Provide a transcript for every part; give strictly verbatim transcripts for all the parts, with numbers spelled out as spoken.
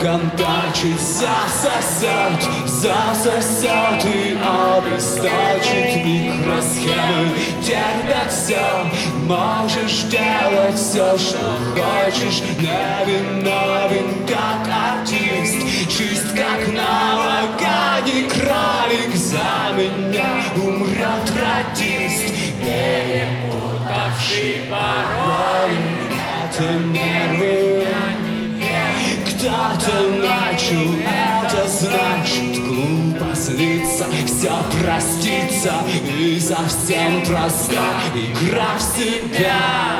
контачить, засосет, засосет и обесточит микросхемы. Терпят все, можешь делать все, что хочешь. Невиновен, как артист, чист, как налогани кралик. За меня умрет радист, перепутавший пароль. Это нервы, кто-то начал, это значит глупо злиться. Все простится и совсем проста игра в себя.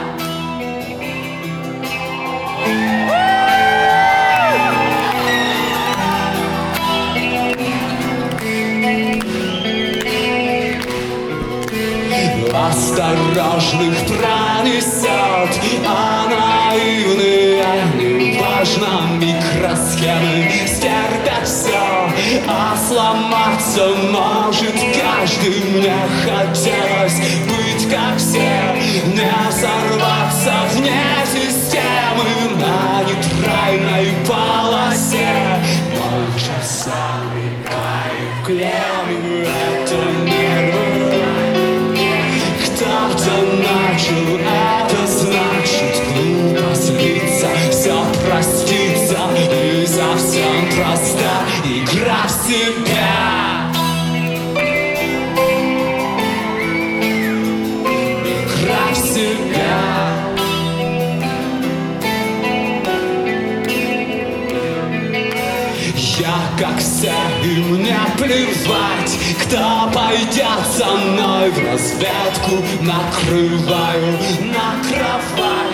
Осторожных пронесет, а наивные не важно. Микросхемы стерпят все, а сломаться может каждый. Мне хотелось быть как все, не сорваться вне системы на нейтральной полосе. Ноль часами кайф клеммы, это нервы. Кто-то начал, это значит глупо злиться. Все простится и совсем проста игра в себя. Игра в себя. Я как все, и мне плевать, кто пойдет со мной в разведку. Накрываю на кровать.